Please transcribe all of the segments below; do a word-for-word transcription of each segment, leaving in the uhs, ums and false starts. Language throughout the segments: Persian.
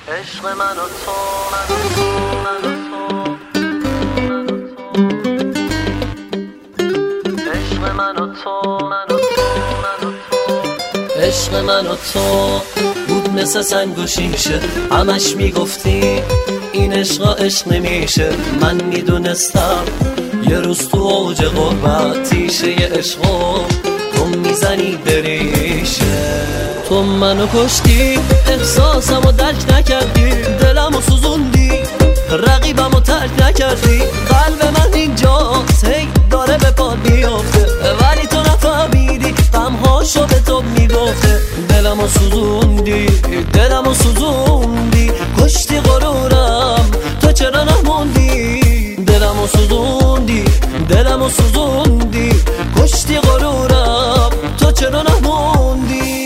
عشق من و تو من و تو من و تو عشق من و تو من و تو من و تو عشق من و تو بود مثل سنگ و شیشه، همش میگفتی این عشق عشق نمیشه. من میدونستم یه روز تو اوج غربت تیشه ی عشقو تو میزنی بریشه. تو منو کشتی، احساسمو درک نکردی، دلمو سوزوندی، رقیبمو ترک نکردی. قلب من اینجاست هی داره به پا میافته، ولی تو نفهمیدی غمهاشو به تو میگفته. دلمو سوزوندی، دلمو سوزوندی، کشتی غرورم تو چرا نموندی. دلمو سوزوندی، دلمو سوزوندی، کشتی غرورم تو چرا نموندی.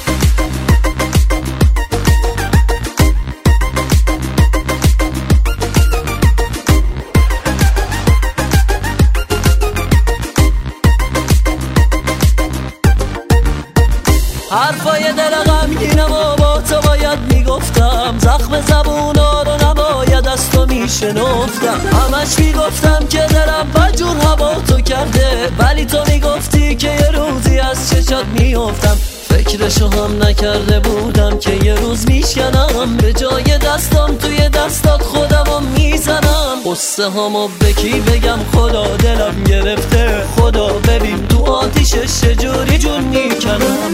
حرفای دل غمگینم و با تو باید میگفتم، زخم زبونا رو نباید از تو میشنفتم. همش میگفتم که دلم بجور هوا تو کرده، ولی تو میگفتی که یه روزی از چشات میافتم. فکرشو هم نکرده بودم که یه روز میشکنم، به جای دستم توی دستات خودمو میزنم. قصه همو به کی بگم، خدا دلم گرفته، خدا ببین تو آتیشش چجوری جون میکنم.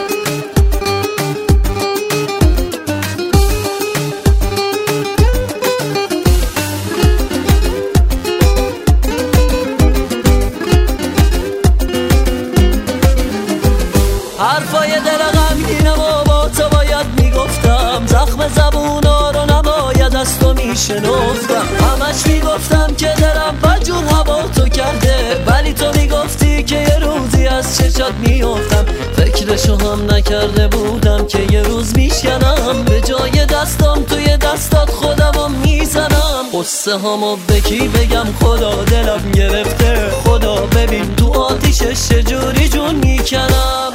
حرفای دل غمگینم و با تو باید میگفتم، زخم زبونا رو نباید از تو میشنفتم. همش میگفتم که دلم بجور هوا تو کرده، ولی تو میگفتی که یه روزی از چشات میافتم. فکرشو هم نکرده بودم که یه روز میشکنم، به جای دستم توی دستات خودمو میزنم. قصه همو به کی بگم، خدا دلم گرفته، خدا ببین تو آتیشش چجوری جون میکنم.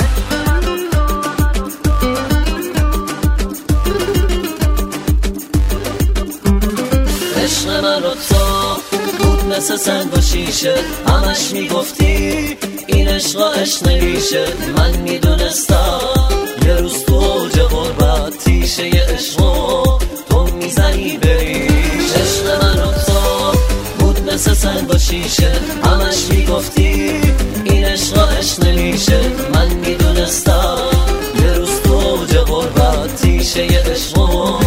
عشق من و تو بود مثل سنگ و شیشه، همش میگفتی این عشق عشق نمیشه. من میدونستم یه روز تو اوج غربت تیشه ی عشقو تو میزنی بریش. عشق من و تو بود مثل سنگ و شیشه، همش میگفتی این عشق عشق نمیشه. من میدونستم یه روز تو اوج غربت تیشه ی عشقو